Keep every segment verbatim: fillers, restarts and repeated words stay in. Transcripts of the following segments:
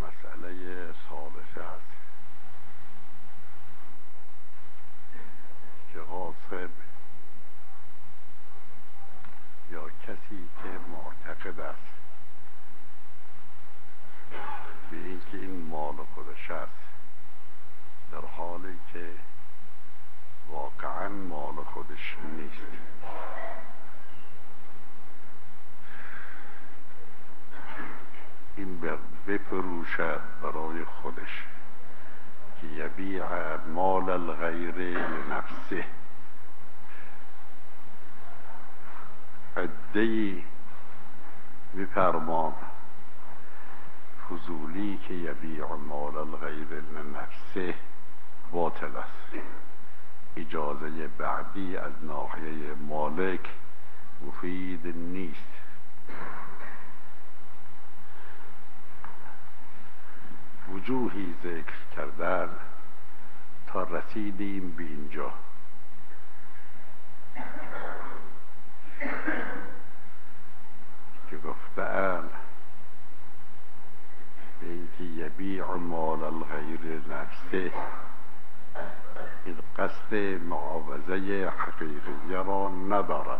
مسئله ثالثه است که غاصب یا کسی که معتقد است به اینکه این مال خودش است، در حالی که واقعا مال خودش نیست، این بفروشد برای خودش که یبیع مال الغیر لنفسه. عده‌ای می‌فرمان فضولی که یبیع مال الغیر لنفسه باطل است. اجازه بعدی از ناحیه مالک مفید نیست. وجوهی ذکر کردن تا رسیدیم به اینجا. که گفته‌اند به اینکه یبیع مال الغیر نفسه، این قصد معاوضه حقیقیه را ندارد.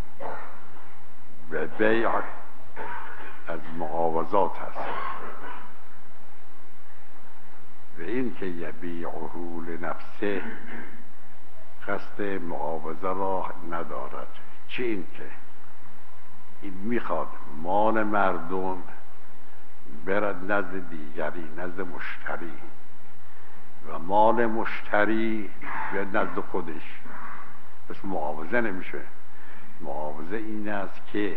به بیع از معاوضات است. و این که یبیعه لنفسه قصد معاوضه را ندارد. چه این که این میخواد مال مردم برد نزد دیگری، نزد مشتری، و مال مشتری بیاد نزد خودش. پس معاوضه نمیشه. معاوضه این است که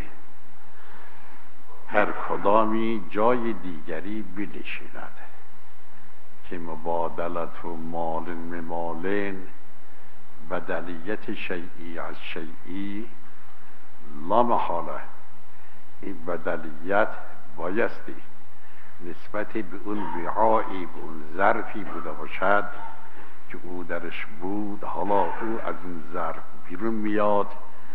هر کدامی جای دیگری بنشیند، که مبادلت و مال ممال بدلیت شیئی از شیئی لا محاله. این بدلیت بایستی نسبت به اون وعایی، به اون ظرفی بوده باشد که او درش بود. حالا او از این ظرف بیرون میاد،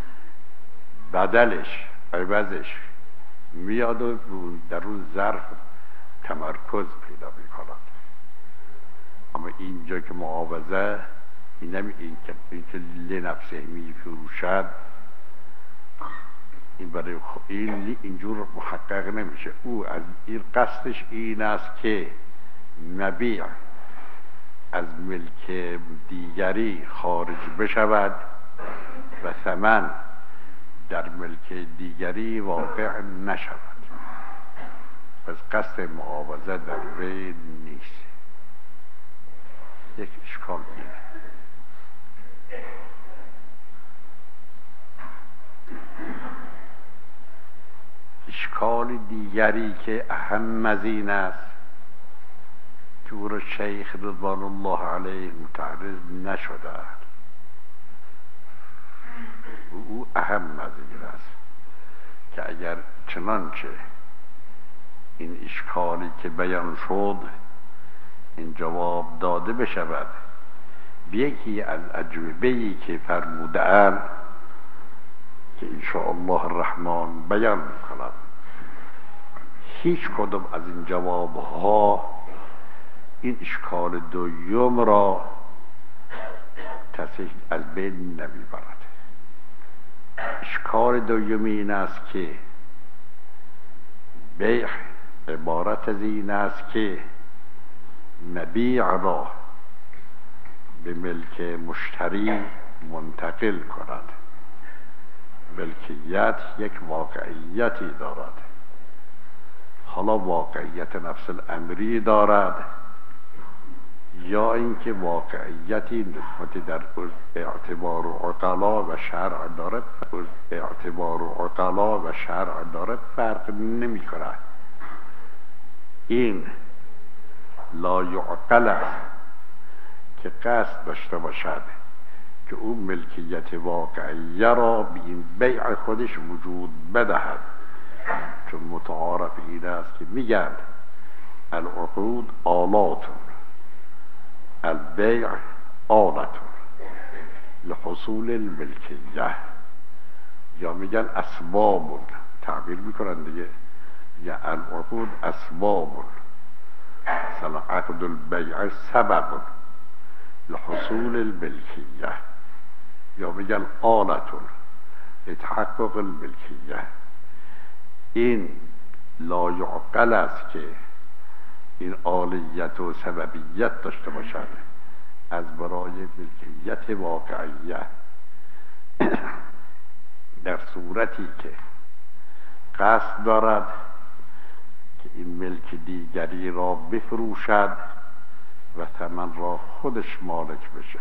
بدلش، عوضش میاد و در اون ظرف تمرکز پیدا میکند. اما اینجا که معاوضه اینم این که این که لنفسه میفروشد، این برای این اینجور محقق نمیشه. او از این قصدش این است که مبیع از ملک دیگری خارج بشود و ثمن در ملک دیگری واقع نشود. پس قصد معاوضه در وی نیست. یک اشکال اینه. اشکال دیگری که اهم از این است که او را شیخ رضوان الله علیه متعرض نشده، او اهم از این است که اگر چنانچه این اشکالی که بیان شد این جواب داده بشود به یکی از اجوبه‌ای که فرموده‌اند که انشاءالله الرحمن بیان می‌کنم، هیچ کدام از این جوابها این اشکال دوم را تصحیح از بین نمیبرد. اشکال دوم این است که بیع عبارت از این است که مبیع را به ملک مشتری منتقل کند. ملکیت یک واقعیتی دارد. حالا واقعیت نفس الامری دارد یا اینکه واقعیتی نسبت در اعتبار و عقلا و شرع دارد. اعتبار و عقلا و شرع دارد فرق نمی کند. این لا یعقل است که قصد داشته باشد که او ملکیت واقعیه را به این بیع خودش وجود بدهد. چون متعارف این است که میگن العقود آلاتون، البیع آلتون لحصول الملکیه، یا میگن اسبابون، تعبیر میکنن دیگه، یا العقود اسبابون مثلا عقد البیع سبب لحصول الملکیه، یا بگن آلتون لتحقق الملکیه. این لا یعقل است که این آلیت و سببیت داشته باشد از برای ملکیت واقعیه. در صورتی که قصد دارد که این ملک دیگری را بفروشد و ثمن را خودش مالک بشه.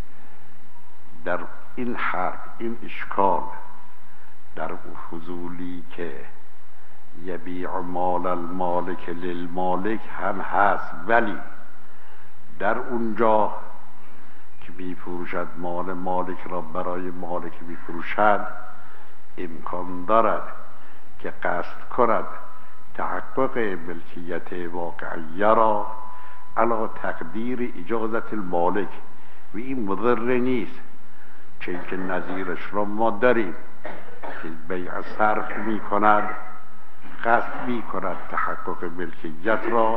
در این حرف این اشکال در فضولی که یبیع مال المالک للمالک هم هست، ولی در اونجا که میفروشد مال مالک را برای مالک میفروشد، امکان دارد که قصد کند تحقق ملکیت واقعیه را علی تقدیر اجازت المالک و این مضر نیست، چون که نظیرش را ما داریم که بیع صرف می کند، قصد می کند تحقق ملکیت را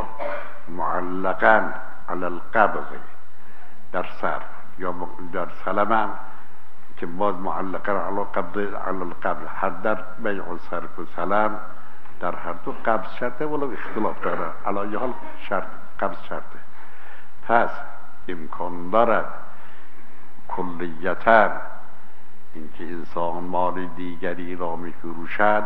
معلقا علی القبض در صرف یا در سلم هم که باز معلقا علی قبض علی القبض. هر در بیع صرف و سلم در هر دو قبض شرطه، ولو اختلاف داره، علی حال شرط قبض شرطه. پس امکان دارد کلیتاً اینکه انسان مال دیگری را می فروشد،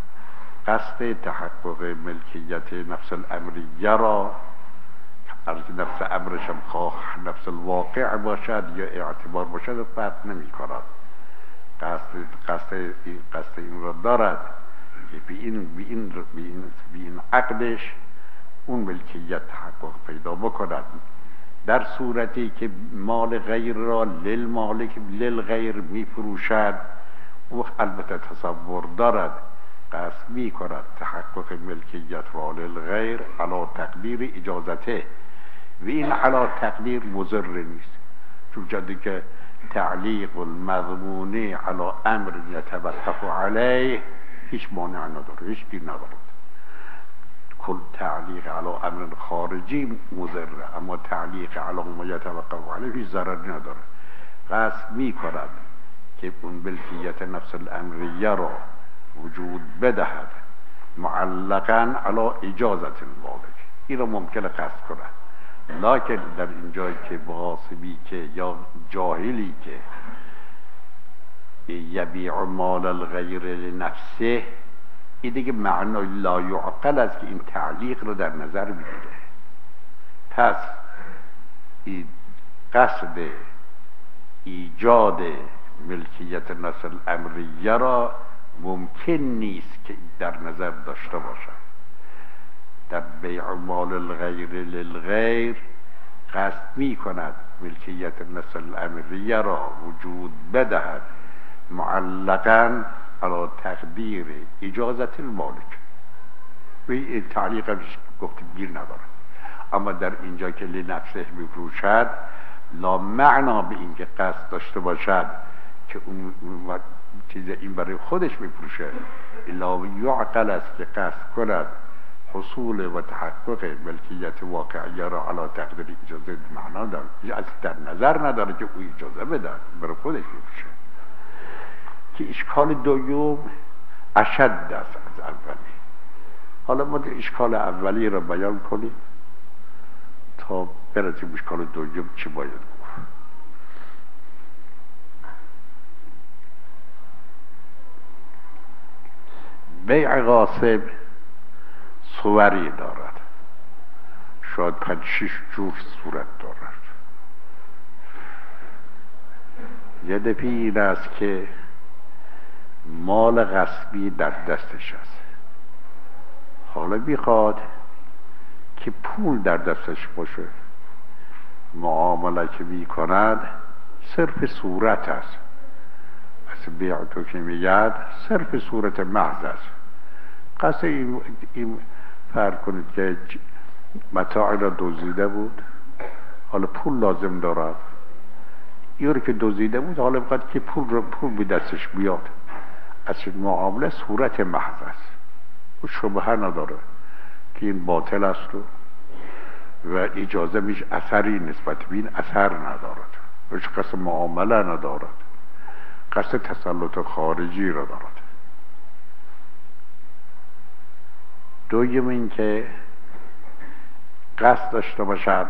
قصد تحقق ملکیت نفس الامریه را، از نفس امرش هم خواه نفس الواقع باشد یا اعتبار باشد فرق نمی کند. قصد قصد این قصد این را دارد که بی این بی این بی این, بی این عقدش اون ملکیت تحقق پیدا بکند. در صورتی که مال غیر را للمالک للغیر می فروشد، او البته تصور دارد قصد می کند تحقق ملکیت را للغیر علی تقدیر اجازته و این علی تقدیر مضر نیست، چون جدی که تعلیق المضمونی علی امر یتوقف علیه هیچ مانع نداره، هیچ گیر نداره. کل تعلیق علی امر خارجی مضره، اما تعلیق علی ما یتوقف علیه هیچ ضرری نداره. قصد می کند که اون ملکیت نفس الامریه را وجود بدهد معلقاً علی اجازت المالک، این را ممکنه قصد کند. لکن در این جایی که غاصبی که یا جاهلی که یبیع مال الغیر لنفسه، این دیگه معنای لا یعقل است که این تعلیق رو در نظر میگیره. پس این قصد ایجاد ملکیت نسل امریه را ممکن نیست که در نظر داشته باشد. در بیع مال الغیر للغیر قصد می کند ملکیت نسل امریه را وجود بدهد معلقاً علی تقدیر اجازت المالک، و این تعلیق هم گفت گیر نداره. اما در اینجا که لنفسه میفروشد، لا معنا به این که قصد داشته باشد که اون چیز این برای خودش میفروشه، الا یعقل است که قصد کند حصول و تحقق ملکیت واقعیه را علی تقدیر اجازه معنا داره، از در نظر نداره که او اجازه بده برای خودش میفروشه. که اشکال دوم اشد است از اولی. حالا ما اشکال اولی را بیان کنیم تا برسیم اشکال دوم چی باید گفت. بیع غاصب صوری دارد، شاید پنج شش جور صورت دارد. یه دفعه این است که مال غصبی در دستش است، حالا میخواد که پول در دستش باشه. معامله که میکند صرف صورت است، از بیع تو که میگد صرف صورت محض است. قصد این, این فرق کنید که متاعی را دزدیده بود، حالا پول لازم دارد. یوری که دزدیده بود حالا میخواد که پول را پول به دستش بیاد. از معامله صورت محض است و شبهه نداره که این باطل است و و اجازه میش اثری نسبت به این اثر ندارد، هیچ قصد معامله ندارد، قصد تسلط خارجی را دارد. دویم این که قصد داشته باشد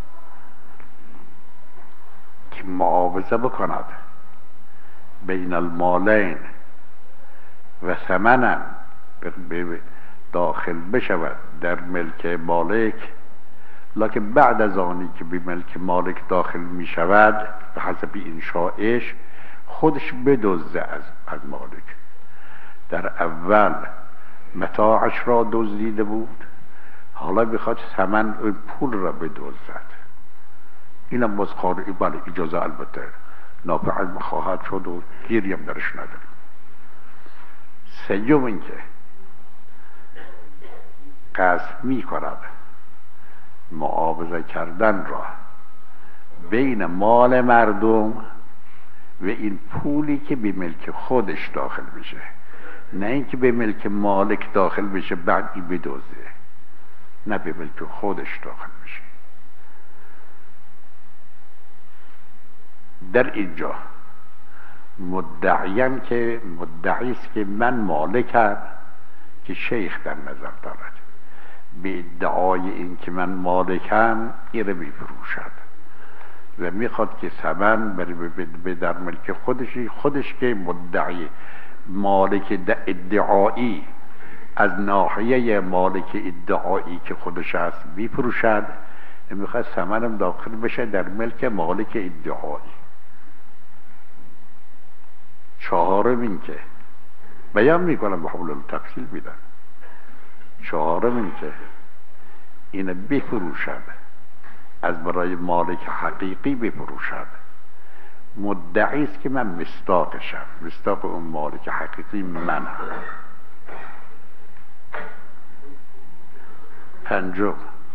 که معاوضه بکند بین المالین و ثمنا داخل بشود در ملک مالک، لکن بعد از آنی که به ملک مالک داخل می شود به حسب انشایش خودش بدزده از از مالک. در اول متاعش را دزدیده بود، حالا بخواد ثمن پول را بدزدد. اینم باز قانونی، بله اجازه البته نافع خواهد شد و گیری هم درش نداریم. سیوم این که قصد می کند معاوضه کردن را بین مال مردم و این پولی که به ملک خودش داخل بشه، نه اینکه به ملک مالک داخل بشه بعد این بدزده، نه به ملک خودش داخل بشه. در اینجا مدعیم که مدعی است که من مالکم، که شیخ در نظر دارد، به ادعای این که من مالکم این رو میفروشد و میخواد که ثمن به در ملک خودشی، خودش که مدعی مالک ادعایی از ناحیه مالک ادعایی که خودش هست میفروشد، میخواد ثمنم داخل بشه در ملک مالک ادعایی. چهارم این که بیان میکنم به حول تفصیل میدن، چهارم این که اینه بفروشد از برای مالک حقیقی بفروشد، مدعی است که من مصداقشم، مصداق اون مالک حقیقی منم. پنجم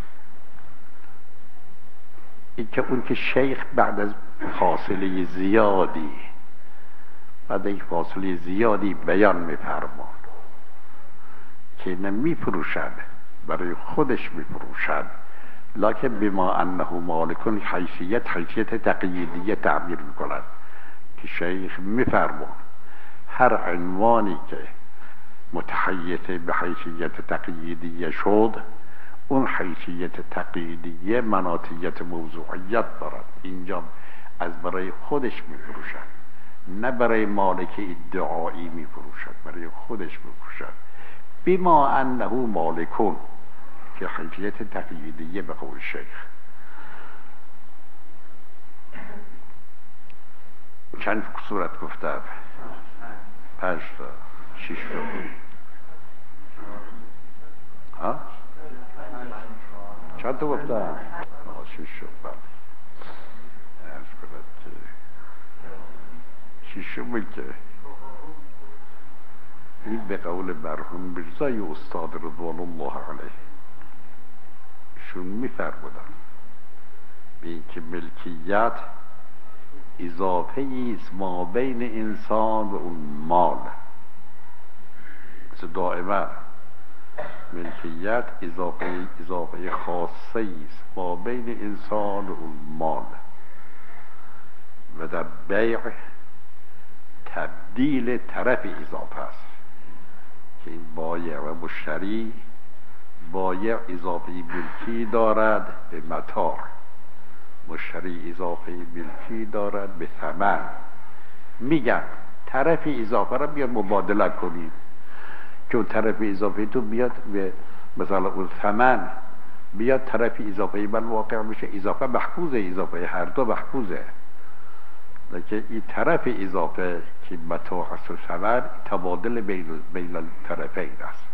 این که اون که شیخ بعد از فاصله زیادی بعد از فاصله زیادی بیان میفرمان که نمی فروشد، برای خودش میفروشد، لکن بما انه مالکون حیثیت حیثیت تقییدیه تعبیر میکند که شیخ میفرمان هر عنوانی که متحیط به حیثیت تقییدیه شد، اون حیثیت تقییدیه مناطیت موضوعیت دارد. اینجا از برای خودش میفروشد، نه برای مالک ادعایی میفروشد، برای خودش میفروشد. بما انه مالکون که حیثیت تقییدیه به قول شیخ. چند صورت گفتم؟ پنج تا شش تا ها؟ چند تا گفتم؟ شش تا ارز کنم که ششم که این به قول مرحوم میرزای استاد رضوان الله علیه شون میفرمودن به این که ملکیت اضافه ایست ما بین انسان و اون مال. دائما ملکیت اضافه اضافه خاصه ایست ما بین انسان و اون مال، و در بیع تبدیل طرف اضافه است که این بایع و مشتری، بایع اضافه ملکی دارد به متاع، مشتری اضافه ملکی دارد به ثمن. میگن طرف اضافه را بیاد مبادله کنید که اون طرف اضافه تو بیاد به مثلا اون ثمن بیاد طرف اضافه من واقع میشه، اضافه محفوظه، اضافه هر دو محفوظه، لیکن این طرف اضافه که متاع است و ثمن تبادل بین بین الطرفین است.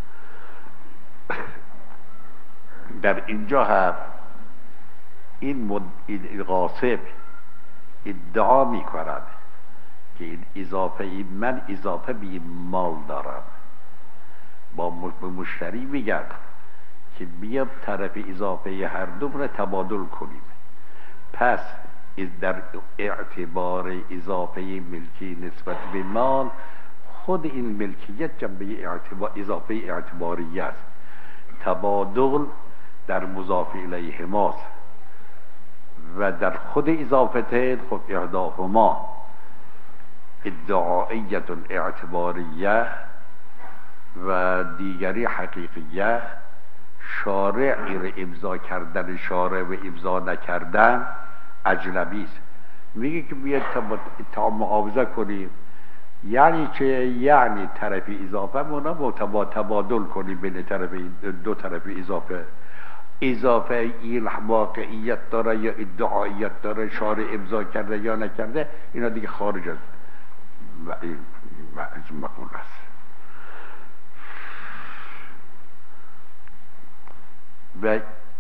در اینجا هم این, مد... این غاصب ادعا می کند که این اضافه ای من اضافه به این مال دارم، با مشتری میگن که بیا طرف اضافه هر دو را تبادل کنیم. پس در اعتبار اضافه ملکی نسبت به مال، خود این ملکیت جنبه اعتبار اضافه اعتباری است. تبادل در مضاف الیه ماست و در خود اضافته خب احداهما ادعائیت اعتباریه و دیگری حقیقیه. شارع غیر امضا کردن شارع و امضا نکردن اجنبی است. میگه که بیاید تا معاوضه کنیم، یعنی چه؟ یعنی طرف اضافه مونا با تبادل کنیم بین طرف دو طرف اضافه. اضافه این واقعیت داره یا ادعاییت داره، شارع امضا کرده یا نکرده، اینا دیگه خارج از مقول است. و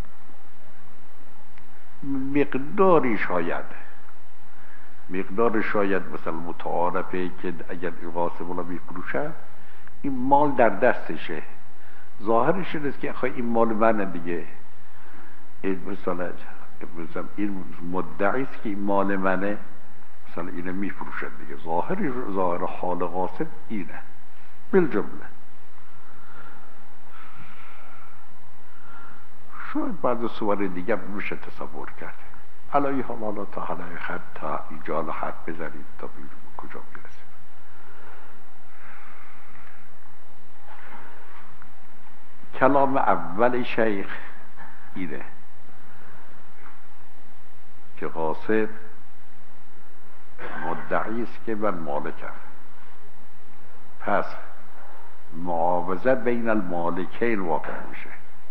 مقداری شاید مقدار شاید مثلا متعارفه که اگر قاسم رو میفروشن این مال در دستشه، ظاهرش اینه که آخه این مال منه دیگه. این مثلا مثلا این مدعی است که این مال منه، مثلا اینو میفروشن دیگه. ظاهر ظاهر حال قاسم اینه بالجمله. شاید بعد صور دیگه میشه تصور کرد. حالا حالا حالا تا حالا خط تا اینجا حد بزنید تا ببینیم کجا میرسیم. کلام اول شیخ اینه که قاسم مدعی است که من مالکم، پس معاوضه بین المالکین واقع میشه.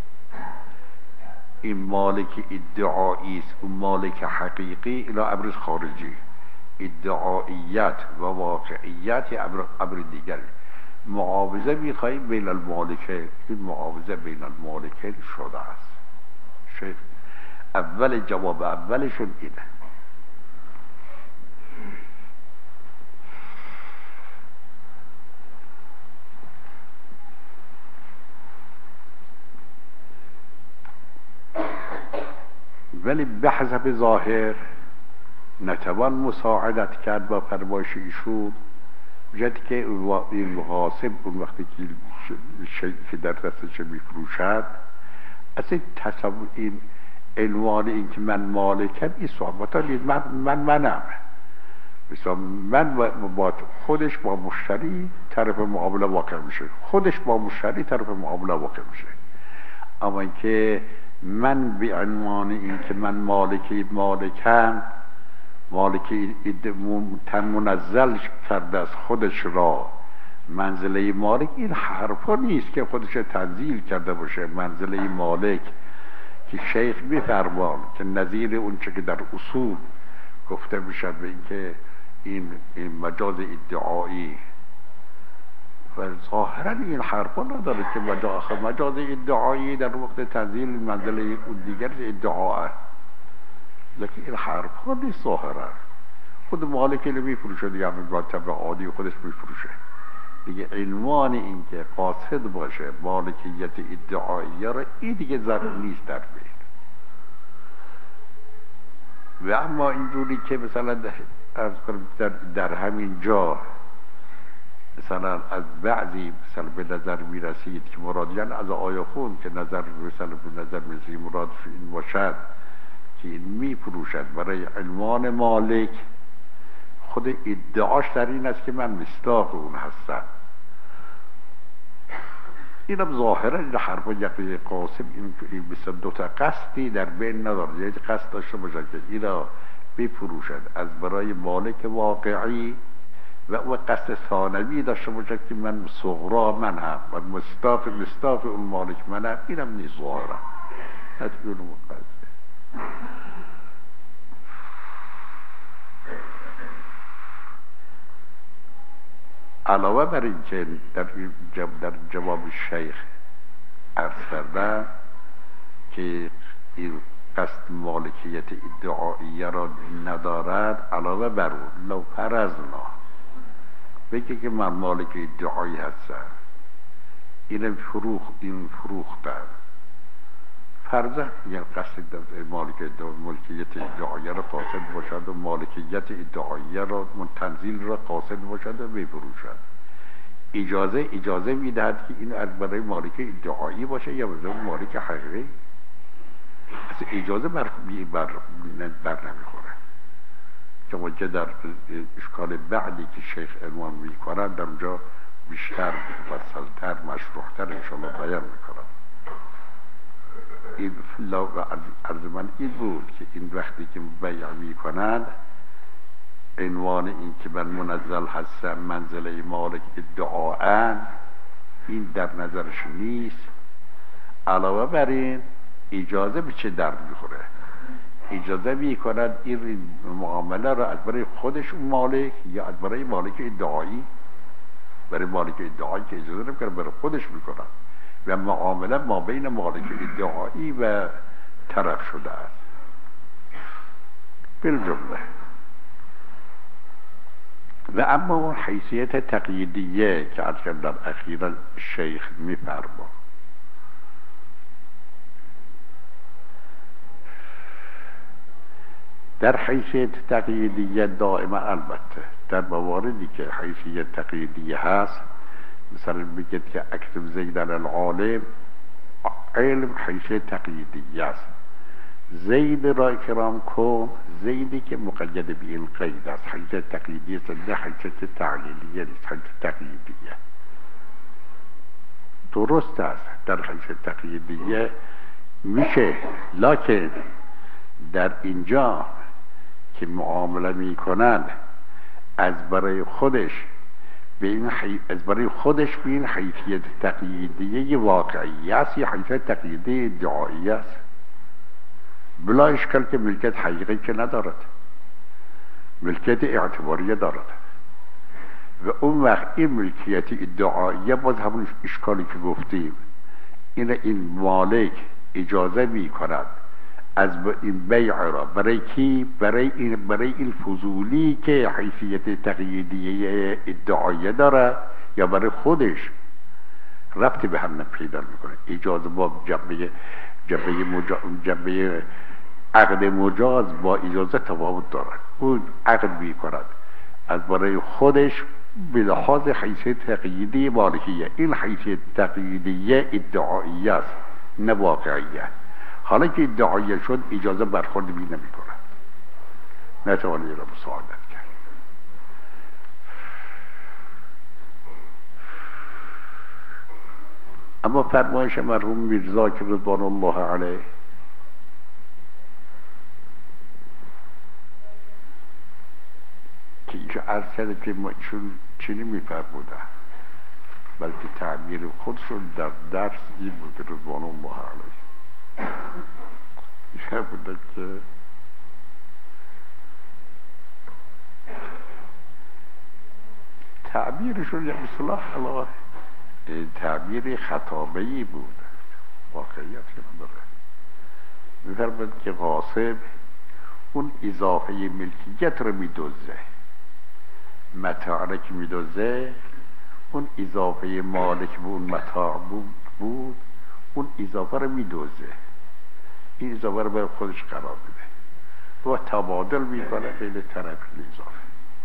این مالک ادعایی است، اون مالک حقیقی، اینا امر خارجی. ادعاییت و واقعیت امر امر دیگری. معاوضه میخواهیم بین المالکین، این معاوضه بین المالکین شده است. شیخ اول جواب اولشون اینه. ولی به حسب ظاهر نتوان مساعدت کرد با فرمایش ایشون، جد که این قاسم اون وقتی که شیء که در دستش میفروشد اصلا تصور این عنوان این که من مالکم این صحبت ها نیست. من من منم مثلا من با خودش با مشتری طرف معامله واقع میشه، خودش با مشتری طرف معامله واقع میشه. اما اینکه من به عنوان این که من مالکی مالکم، مالکی تن منزل کرده از خودش را منزله مالک، این حرفا نیست که خودش تنزیل کرده باشه منزله مالک. که شیخ میفرمان که نظیر اون چه که در اصول گفته میشد به این که این, این مجاز ادعایی و ظاهرا این حرفا نداره که مجاز, مجاز ادعایی در وقت تنزیل منزله اون دیگر ادعاه، لیکن این حرفا نیست. ظاهرا خود مالکی رو میفروشه دیگه، همین مرتب عادی خودش میفروشه دیگه. عنوان این که قاصد باشه مالکیت ادعایی را این دیگه ضرور نیست در بین. و اما اینجوری که مثلا در, در همین جا مثلا از بعضی مثلا به نظر میرسید که مراد یعنی از آیه خون که نظر مثلا به نظر میرسید مراد این باشد که این میفروشد برای عنوان مالک، خود ادعاش در این است که من مصداق اون هستم. اینم ظاهرا این حرفا یکی قاسم این مثلا دوتا قصدی در بین نداره، یعنی قصد داشته باشد که اینا بفروشد از برای مالک واقعی و او قصد ثانوی داشته باشد که من صغرا من هم و مصداق مصداق اون مالک منم. اینم نیست ظاهرا، نتیجه اون قصده. علاوه بر این که در, در جواب شیخ عرض کردم که این قصد مالکیت ادعاییه را ندارد، علاوه بر اون لو فرضنا بگه که من مالک ادعایی هستم، این فروخ این فروختم فرضاً یعنی قصد مالکیت ادعاییه را قاصد باشد و مالکیت ادعاییه را تنزیل را قاصد باشد و بفروشد، اجازه اجازه میدهد که این از برای مالک ادعایی باشه یا برای مالک حقیقی؟ از اجازه بر, بر, بر نمیخوره. که که در اشکال بعدی که شیخ عنوان میکنن در اونجا بیشتر مفصلتر مشروحتر انشاءالله بیان میکنن. این عرض من این بود که این وقتی که بیع میکنن عنوان این که من منزل هستم منزله مالک ادعاءن این در نظرش نیست. علاوه بر این اجازه به چه درد میخوره؟ اجازه میکنن این معامله را از برای خودش اون مالک یا از برای مالک ادعایی. برای مالک ادعایی که اجازه نمیکنه برای خودش میکنن و معامله ما بین مالک ادعایی و طرف شده است. بالجمله و اما اون حیثیت تقییدیه که از در اخیرا شیخ میفرما، در حیثیت تقییدیه دائما البته در مواردی که حیثیت تقییدیه هست، مثلا بگید که اکتب زیدن العالم، علم حیثیت تقییدیه است. زید را اکرام کن، زیدی که مقید به این قید است، حیثیت تقییدیه است، نه حیثیت تعلیلیه نیست، حیثیت تقییدیه. درست است در حیثیت تقییدیه میشه، لکن در اینجا که معامله میکنن از برای خودش به این حی... از برای خودش به این حیثیت تقییدیه واقعی است یا حیثیت تقییدیه ادعایی است. بلا اشکال که ملکت حقیقی که ندارد، ملکت اعتباریه دارد و اون وقت این ملکیت ادعاییه باز همون اشکالی که گفتیم، این این مالک اجازه می کند از این بیع را برای کی؟ برای این برای این فضولی که حیثیت تقییدیه ادعاییه داره یا برای خودش، ربطی به هم پیدا میکنه. اجازه با جنبه جنبه مجا... جنبه عقد مجاز با اجازه تفاوت دارد. اون عقد میکند از برای خودش به لحاظ حیثیت تقییدی مالکیه، این حیثیت تقییدیه ادعاییه است نه واقعیه. حالا که ادعاییه شد اجازه برخورد بی نمیکنه، نتوانی را مساعدت کرد. اما فرمایش مرحوم میرزا که رضوان الله علیه که اینجا عرض کرده که ما ایشون چنین میفرمودن، بلکه تعبیر خودشون در درس این بود رضوان الله علیه ایشون بوده که تعبیرشون یک اصلاح الله تعبیر خطابه‌ای بود، واقعیت که نداره. می‌فرماید که غاصب اون اضافه ملکیت رو می‌دزده، متاع رو که می‌دزده اون اضافه مالک به اون متاع بود, بود اون اضافه رو می‌دزده، این اضافه رو برای خودش قرار میده و تبادل می‌کنه بین طرفین اضافه.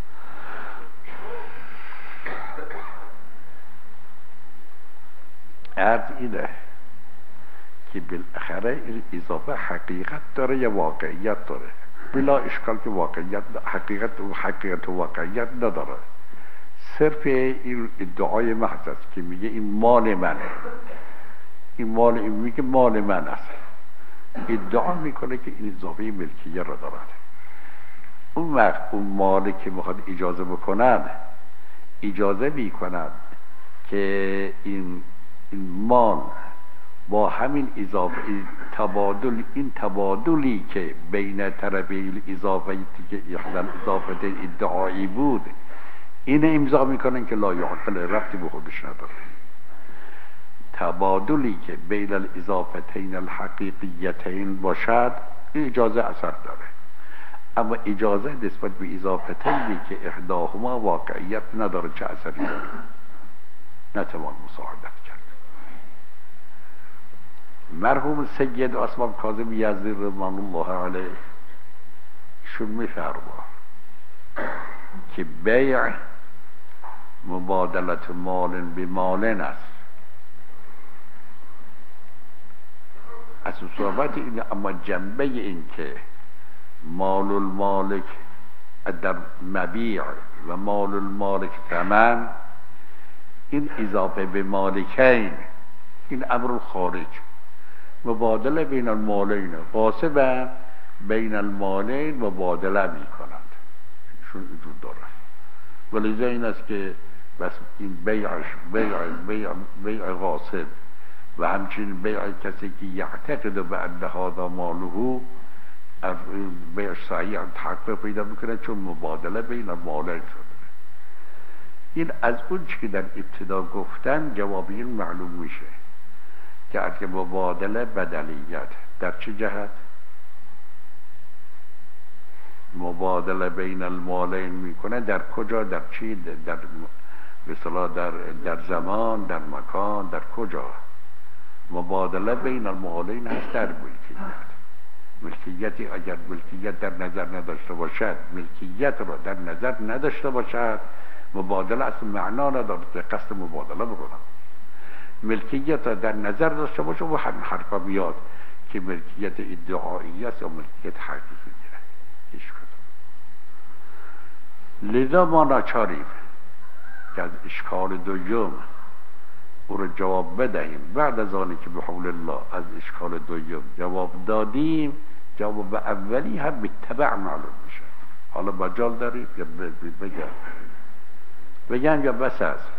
عرض اینه که بالاخره این اضافه حقیقت داره یا واقعیت داره؟ بلا اشکال که واقعیت حقیقت و حقیقت و واقعیت نداره، صرف این ادعای محض است که میگه این مال منه، این مال این میگه مال من است، ادعا میکنه که این اضافه ملکیه را دارد. اون وقت اون مالی که میخواد اجازه بکنن اجازه میکنن که این این مال با همین اضافه تبادل، این تبادلی که بین طرفین اضافه که احدن اضافه ادعایی بود این امضا میکنن که لا یعقل، ربطی به خودش نداره. تبادلی که بین الاضافتین الحقیقیتین باشد اجازه اثر داره، اما اجازه نسبت به اضافتینی که احداهما واقعیت نداره چه اثری داره؟ نتوان مساعدت کرد. مرحوم سید اسماء کاظم یزدی رضوان الله علیه شون میفرما که بیع مبادلت مال به مال است، اصل صحبت اینه، اما جنبه این که مال المالک در مبیع و مال المالک ثمن، این اضافه به مالکین، این امر خارج، مبادله بین المالین، قاسبا بین المالین مبادله می کنند، شون وجود داره. ولذا این است که بس این بیعش بیع بیع بیع غاصب و همچنین بیع کسی که یعتقد به ان هذا ماله، بیع صحیح تحقق پیدا میکنه چون مبادله بین المالین شده. این از اون چی که در ابتدا گفتن جواب این معلوم میشه که اگه مبادله بدلیت در چه جهت؟ مبادله بین المالین میکنه در کجا؟ در چی؟ در به اصطلاح در در زمان، در مکان، در کجا؟ مبادله بین المالین هست در ملکیت. ملکیتی اگر ملکیت در نظر نداشته باشد، ملکیت را در نظر نداشته باشد، مبادله اصلا معنا نداره که قصد مبادله بکنم. ملکیت را در نظر داشته باشه و همین حرفا میاد که ملکیت ادعایی است یا ملکیت حقیقی میره. هیچ کدوم. لذا ما ناچاریم که از اشکال دوم او را جواب بدهیم. بعد از آنی که به حول الله از اشکال دوم جواب دادیم، جواب اولی هم به تبع معلوم میشه. حالا مجال داریم یا بگم بگم یا بس است؟